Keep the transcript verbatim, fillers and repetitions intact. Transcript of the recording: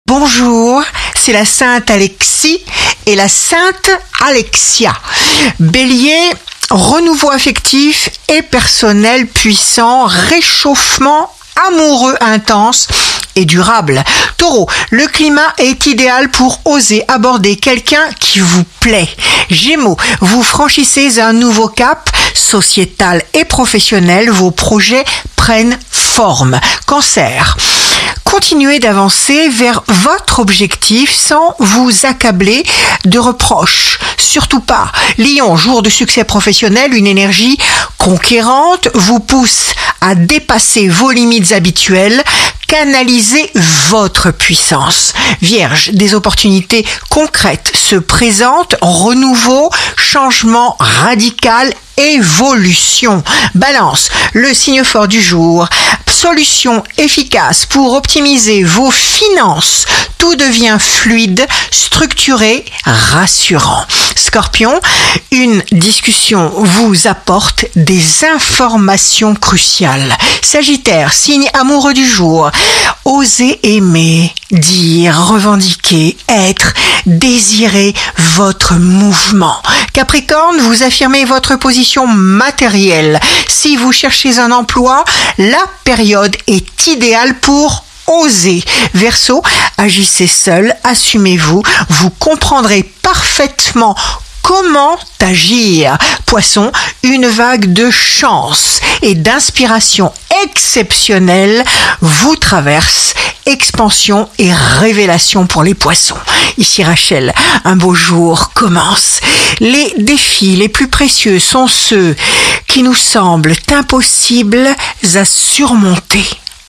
Bonjour, c'est la Sainte Alexis et la Sainte Alexia. Bélier, renouveau affectif et personnel puissant, réchauffement amoureux intense et durable. Taureau, le climat est idéal pour oser aborder quelqu'un qui vous plaît. Gémeaux, vous franchissez un nouveau cap sociétal et professionnel, vos projets prennent forme. Cancer, continuez d'avancer vers votre objectif sans vous accabler de reproches. Surtout pas. Lion, jour de succès professionnel, une énergie conquérante vous pousse à dépasser vos limites habituelles. Canalisez votre puissance. Vierge, des opportunités concrètes se présentent, renouveau, changement radical, évolution. Balance, le signe fort du jour, solution efficace pour optimiser vos finances. Tout devient fluide, structuré, rassurant. Scorpion, une discussion vous apporte des informations cruciales. Sagittaire, signe amoureux du jour, osez aimer, dire, revendiquer, être, désirer votre mouvement. Capricorne, vous affirmez votre position matérielle. Si vous cherchez un emploi, la période est idéale pour oser. Verseau, agissez seul, assumez-vous, vous comprendrez parfaitement comment agir. Poisson, une vague de chance et d'inspiration exceptionnelle vous traverse. Expansion et révélation pour les poissons. Ici Rachel, un beau jour commence. Les défis les plus précieux sont ceux qui nous semblent impossibles à surmonter.